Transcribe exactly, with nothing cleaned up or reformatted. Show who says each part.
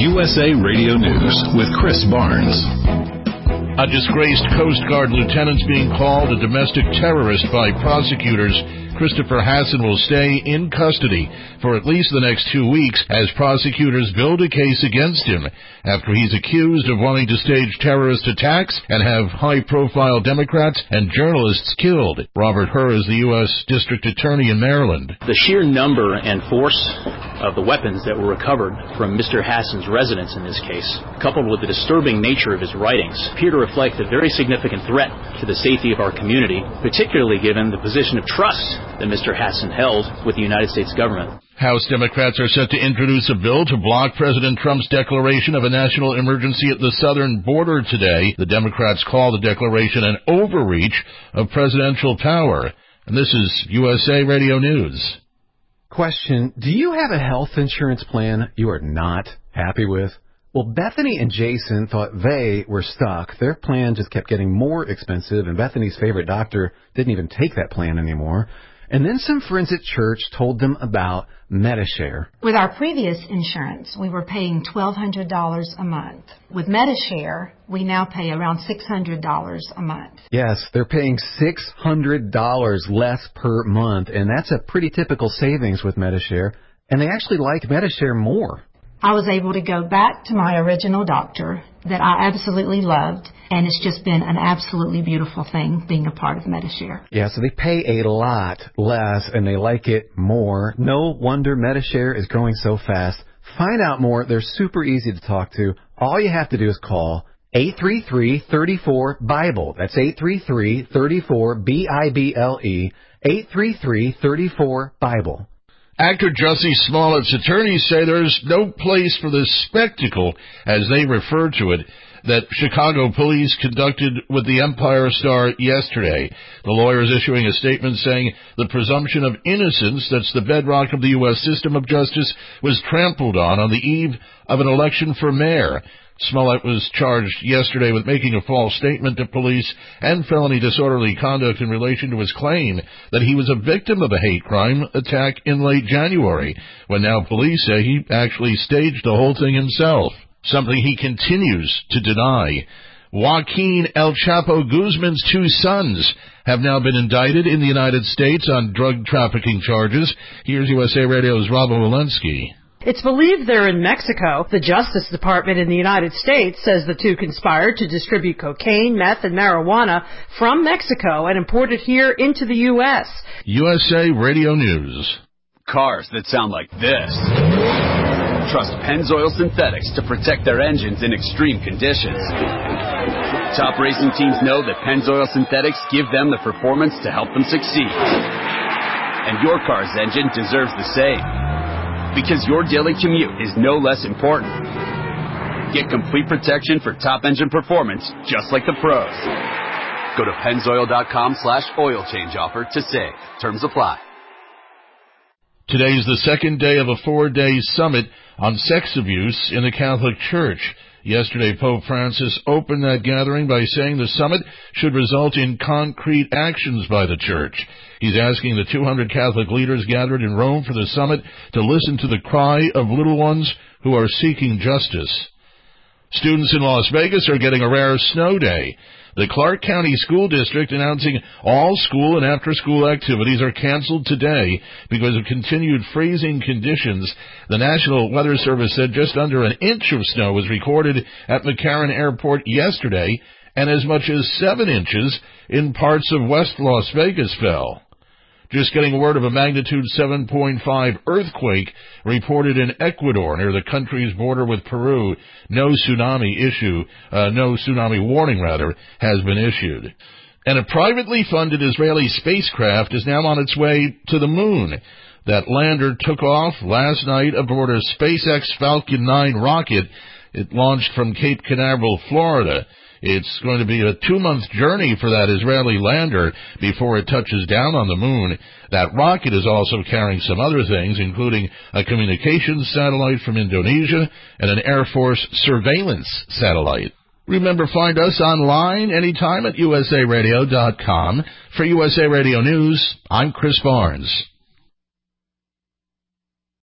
Speaker 1: U S A Radio News with Chris Barnes.
Speaker 2: A disgraced Coast Guard lieutenant's being called a domestic terrorist by prosecutors. Christopher Hasson will stay in custody for at least the next two weeks as prosecutors build a case against him after he's accused of wanting to stage terrorist attacks and have high-profile Democrats and journalists killed. Robert Hur is the U S District Attorney in Maryland.
Speaker 3: The sheer number and force of the weapons that were recovered from Mister Hasson's residence in this case, coupled with the disturbing nature of his writings, appear to reflect a very significant threat to the safety of our community, particularly given the position of trust that Mister Hasson held with the United States government.
Speaker 2: House Democrats are set to introduce a bill to block President Trump's declaration of a national emergency at the southern border today. The Democrats call the declaration an overreach of presidential power. And this is U S A Radio News.
Speaker 4: Question, do you have a health insurance plan you are not happy with? Well, Bethany and Jason thought they were stuck. Their plan just kept getting more expensive, and Bethany's favorite doctor didn't even take that plan anymore. And then some friends at church told them about Medi-Share.
Speaker 5: With our previous insurance, we were paying twelve hundred dollars a month. With Medi-Share, we now pay around six hundred dollars a month.
Speaker 4: Yes, they're paying six hundred dollars less per month, and that's a pretty typical savings with Medi-Share. And they actually like Medi-Share more.
Speaker 5: I was able to go back to my original doctor that I absolutely loved, and it's just been an absolutely beautiful thing being a part of Medi-Share.
Speaker 4: Yeah, so they pay a lot less, and they like it more. No wonder Medi-Share is growing so fast. Find out more. They're super easy to talk to. All you have to do is call eight three three, three four, BIBLE. That's eight three three, three four, B I B L E, eight three three, three four, BIBLE.
Speaker 2: Actor Jussie Smollett's attorneys say there's no place for the spectacle, as they refer to it, that Chicago police conducted with the Empire star yesterday. The lawyer is issuing a statement saying the presumption of innocence that's the bedrock of the U S system of justice was trampled on on the eve of an election for mayor. Smollett was charged yesterday with making a false statement to police and felony disorderly conduct in relation to his claim that he was a victim of a hate crime attack in late January, when now police say he actually staged the whole thing himself, something he continues to deny. Joaquin El Chapo Guzman's two sons have now been indicted in the United States on drug trafficking charges. Here's U S A Radio's Rob Walensky.
Speaker 6: It's believed they're in Mexico. The Justice Department in the United States says the two conspired to distribute cocaine, meth, and marijuana from Mexico and import it here into the U S
Speaker 2: U S A Radio News.
Speaker 7: Cars that sound like this trust Pennzoil Synthetics to protect their engines in extreme conditions. Top racing teams know that Pennzoil Synthetics give them the performance to help them succeed. And your car's engine deserves the same. Because your daily commute is no less important. Get complete protection for top engine performance, just like the pros. Go to Pennzoil.com slash oil change offer to save. Terms apply.
Speaker 2: Today is the second day of a four-day summit on sex abuse in the Catholic Church. Yesterday, Pope Francis opened that gathering by saying the summit should result in concrete actions by the Church. He's asking the two hundred Catholic leaders gathered in Rome for the summit to listen to the cry of little ones who are seeking justice. Students in Las Vegas are getting a rare snow day. The Clark County School District announcing all school and after-school activities are canceled today because of continued freezing conditions. The National Weather Service said just under an inch of snow was recorded at McCarran Airport yesterday, and as much as seven inches in parts of West Las Vegas fell. Just getting word of a magnitude seven point five earthquake reported in Ecuador near the country's border with Peru. No tsunami issue, uh, no tsunami warning rather, has been issued. And a privately funded Israeli spacecraft is now on its way to the moon. That lander took off last night aboard a SpaceX Falcon nine rocket. It launched from Cape Canaveral, Florida. It's going to be a two-month journey for that Israeli lander before it touches down on the moon. That rocket is also carrying some other things, including a communications satellite from Indonesia and an Air Force surveillance satellite. Remember, find us online anytime at U S A radio dot com. For U S A Radio News, I'm Chris Barnes.